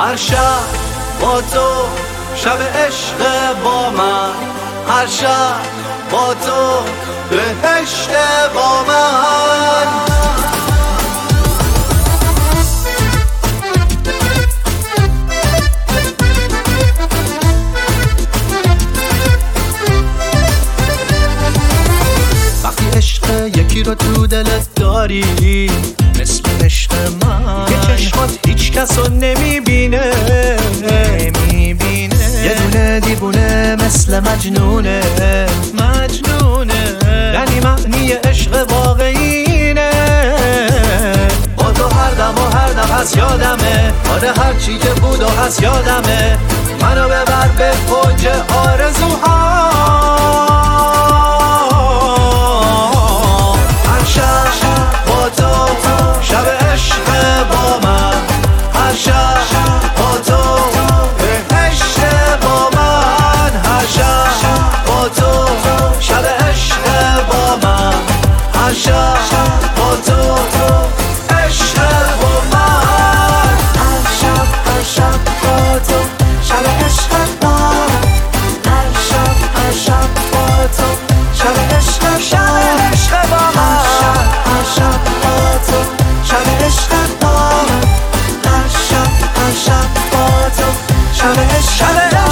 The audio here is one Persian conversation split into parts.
هر شب با تو شب عشق با من، هر شب با تو بهشت با من. وقتی عشق یکی رو تو دلت داری مثل عشق من، که چشمات هیچ کس رو نمیبینه، یه دونه دیوونه مثل مجنونه، یعنی معنی عشق واقعینه. با تو هر دم و هر نفس یادمه، آره هر چی که بود و هست یادمه. منو ببر به اوج آرزوها، هر شب با تو شب عشق با من، هر شب با تو بهشت با من، هر شب با تو شب عشق با من، هر شب با تو عشق با من، هر شب با تو شب عشق با من، هر شب با تو شب عشق با من، هر شب با تو شب عشق با من، هر شب با تو شب عشق با من.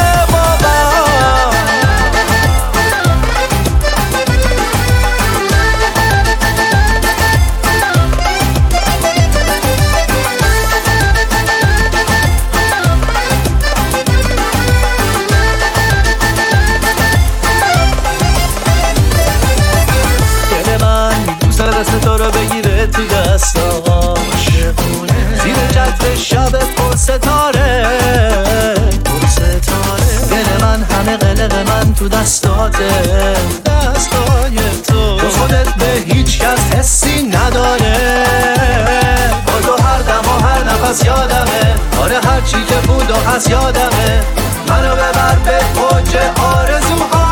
دست تو رو بگیره تو دستاش، زیر چتر شب پر ستاره، دل من همه قلق من تو دستاته، دستای تو خودت به هیچ کس حسی نداره. با تو هر دم و هر نفس یادمه، آره هر چی که بود و هست یادمه. منو ببر به اوج آرزوها،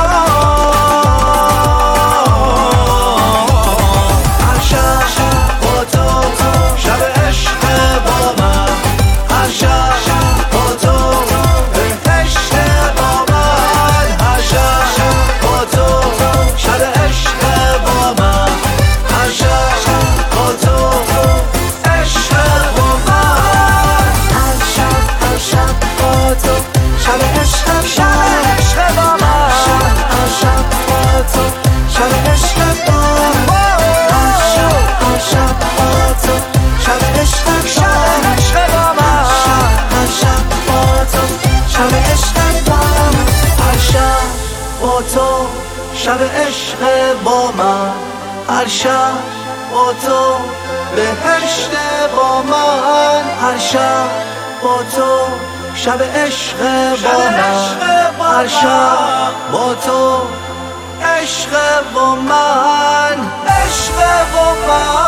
شب عشق با من، هر شب با تو بهشت با من، هر شب با تو شب عشق با من، هر شب با تو عشق با من، عشق با من.